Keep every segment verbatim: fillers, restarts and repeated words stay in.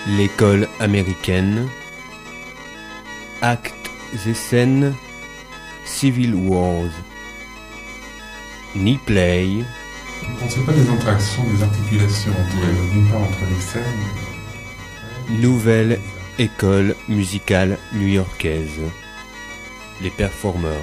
L'école américaine. Actes et scènes. Civil Wars. Ni play. On ne sait pas des interactions, des articulations entre, d'une part entre les scènes. Nouvelle école musicale new-yorkaise. Les performeurs.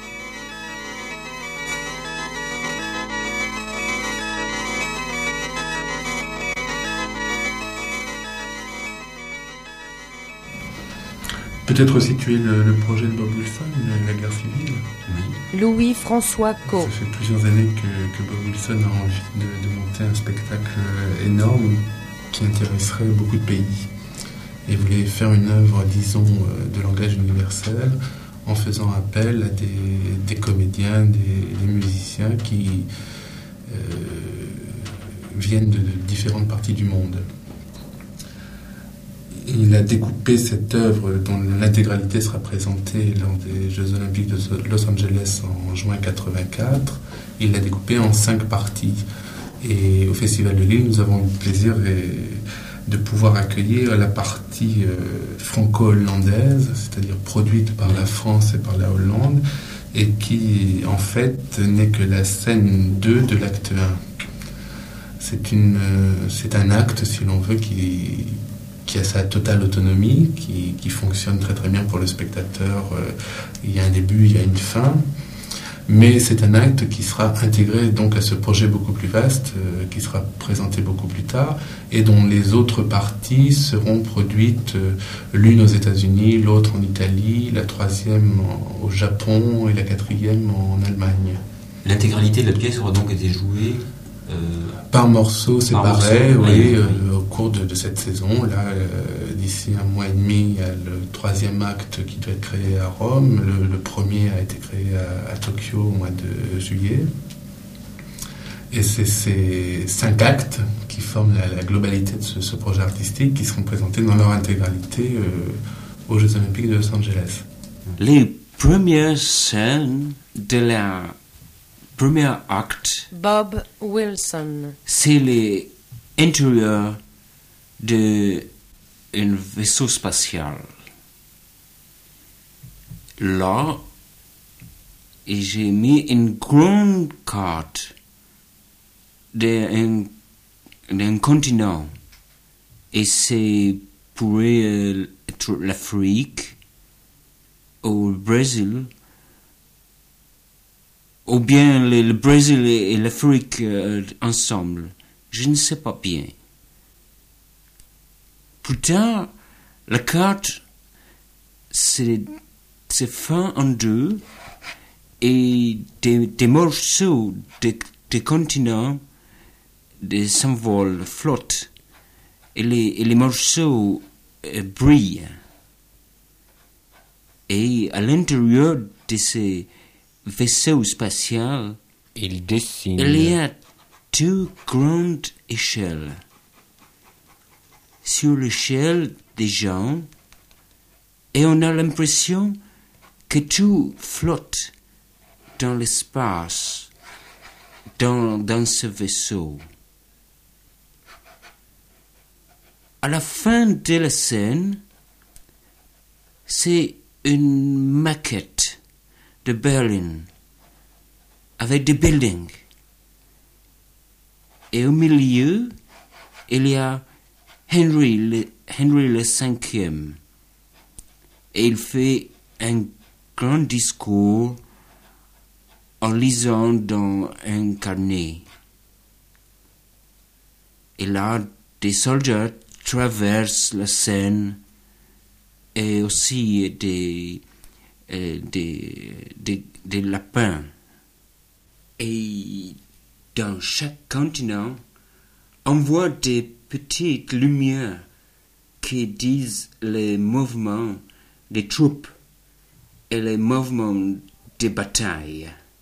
Peut-être situer le, le projet de Bob Wilson, la guerre civile. Oui. Louis-François Caux. Ça fait plusieurs années que, que Bob Wilson a envie de, de monter un spectacle énorme qui intéresserait beaucoup de pays. Et voulait faire une œuvre, disons, de langage universel en faisant appel à des, des comédiens, des, des musiciens qui euh, viennent de, de différentes parties du monde. Il a découpé cette œuvre dont l'intégralité sera présentée lors des Jeux Olympiques de Los Angeles en juin quatre-vingt-quatre. Il l'a découpé en cinq parties. Et au Festival de Lille, nous avons eu le plaisir de pouvoir accueillir la partie franco-hollandaise, c'est-à-dire produite par la France et par la Hollande, et qui, en fait, n'est que la scène deux de l'acte un. C'est, une, c'est un acte, si l'on veut, qui... qui a sa totale autonomie, qui, qui fonctionne très très bien pour le spectateur. Euh, il y a un début, il y a une fin, mais c'est un acte qui sera intégré donc à ce projet beaucoup plus vaste, euh, qui sera présenté beaucoup plus tard, et dont les autres parties seront produites, euh, l'une aux États-Unis, l'autre en Italie, la troisième en, au Japon et la quatrième en Allemagne. L'intégralité de la pièce aura donc été jouée Euh, par morceaux séparés, morceau, oui, oui, euh, oui. au cours de, de cette saison. Là, euh, d'ici un mois et demi, il y a le troisième acte qui doit être créé à Rome. Le, le premier a été créé à, à Tokyo au mois de juillet. Et c'est ces cinq actes qui forment la, la globalité de ce, ce projet artistique qui seront présentés dans leur intégralité euh, aux Jeux Olympiques de Los Angeles. Les premières scènes de la premier acte, Bob Wilson. c'est l'intérieur d'un vaisseau spatial. Là, et j'ai mis une grande carte d'un, d'un continent. Et c'est pourrait être l'Afrique, au Brésil, ou bien le, le Brésil et l'Afrique euh, ensemble. Je ne sais pas bien. Plus tard, la carte c'est, c'est fin en deux et des, des morceaux des, des continents des s'envolent, flottent et les, et les morceaux euh, brillent. Et à l'intérieur de ces vaisseau spatial, il dessine. Il y a deux grandes échelles. Sur l'échelle des gens, et on a l'impression que tout flotte dans l'espace, dans, dans ce vaisseau. À la fin de la scène, c'est une maquette de Berlin, avec des buildings. Et au milieu, il y a Henry le, Henry le cinquième. Et il fait un grand discours en lisant dans un carnet. Et là, des soldats traversent la scène et aussi des Euh, des, des, des lapins. Et dans chaque continent, on voit des petites lumières qui disent les mouvements des troupes et les mouvements des batailles.